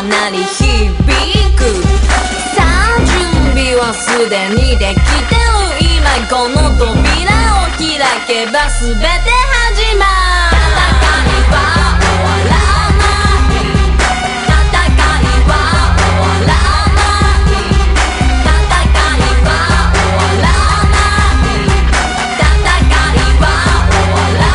は鳴り響く。さあ準備はすでにできてる。今この扉を開けば全て始まる。戦いは終わらない。戦いは終わらない。戦いは終わらない。戦いは終わら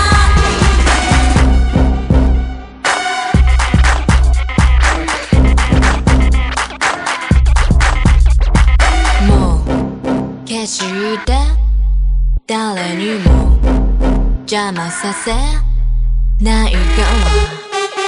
ない。もう決して誰にも邪魔させないから。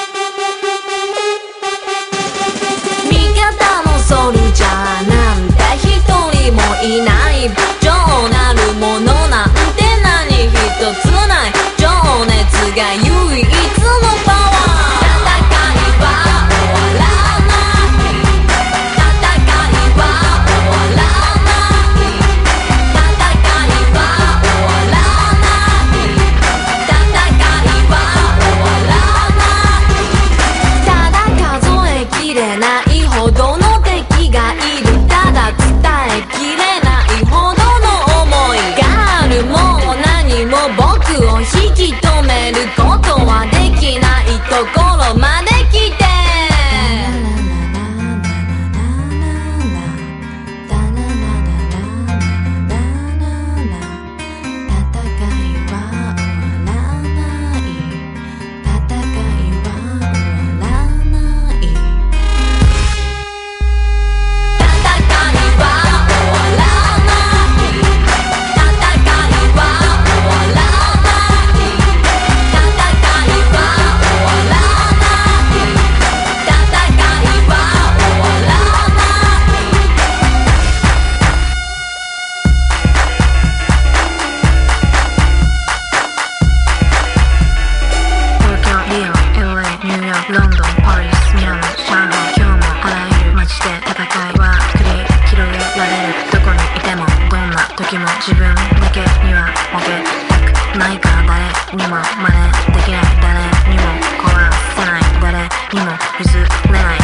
味方のソルジャーなんて一人もいない。情なるものなんて何一つない。情熱が唯一のパワー。戦いは終わらない。戦いは終わらない。戦いは終わらない。戦いは終わらない。ただ数えきれないほどの敵がいる。ただ伝えきれないほどの思いがある。もう何も僕を引き止めることはできないところまで来て。ロンドン、パリス、ミラノ、上海、今日もあらゆる街で戦いは繰り広げられる。どこにいてもどんな時も自分だけには負けたくないから。誰にも真似できない。誰にも壊せない。誰にも譲れない。